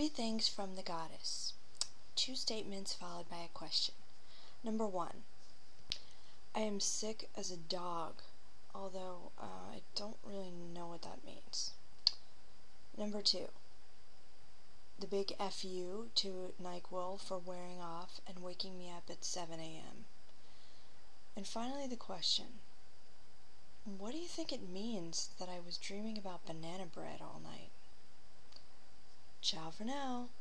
3 things from the goddess. 2 statements followed by a question. Number 1. I am sick as a dog, although I don't really know what that means. Number 2. The big F-U to NyQuil for wearing off and waking me up at 7 a.m. And finally the question. What do you think it means that I was dreaming about banana bread all night? Ciao for now.